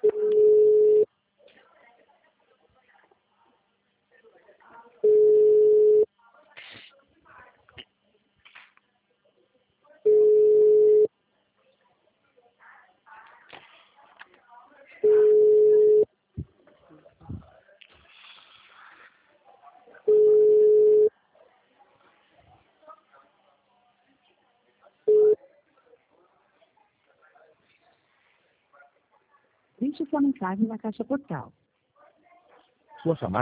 Deixe sua mensagem na caixa postal. Sua chamada